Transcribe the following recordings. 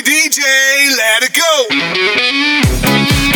DJ, let it go.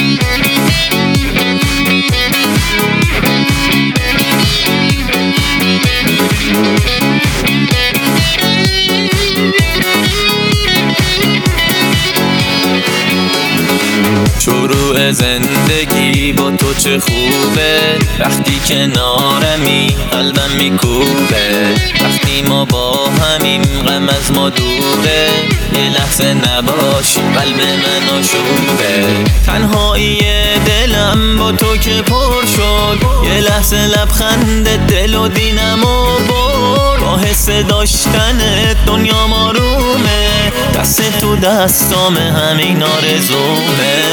شروع زندگی با تو چه خوبه، وقتی کنارمی قلبم میکوبه، وقتی ما با همیم غم از ما دوره، یه لحظه نباشی قلب من آشوبه. تنهایی دلم با تو که پر شد، یه لحظه لبخند دل و دینمو برد، با حس داشتنت دنیا آرومه، دست تو دستام همین آرزومه.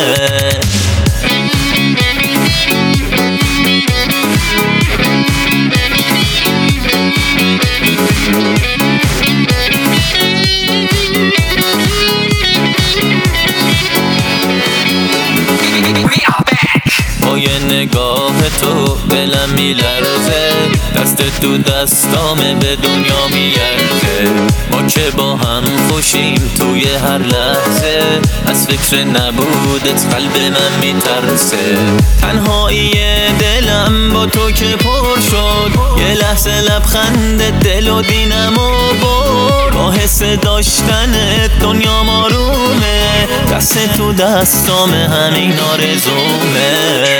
با یه نگاه تو دلم میلرزه، دست تو دستامه به دنیا میارزه. ما که با هم خوشیم توی هر لحظه، از فکر نبودت قلب من میترسه. تنهایی دلم با تو که پر شد، یه لحظه لبخند دل و دینمو برد، با حس داشتنت دنیا آرومه، دست تو دستام همین آرزومه.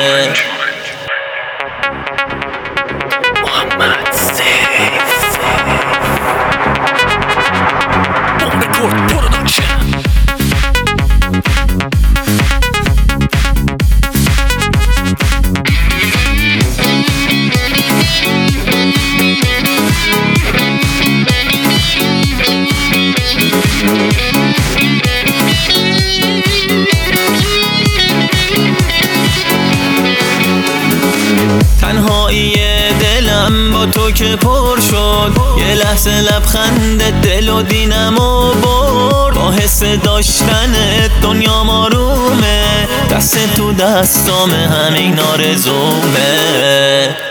تنهایی دلم با تو که پر شد، یه لحظه لبخند دل و دینمو برد، با حس داشتنت دنیا آرومه، دست تو دستام همین آرزومه.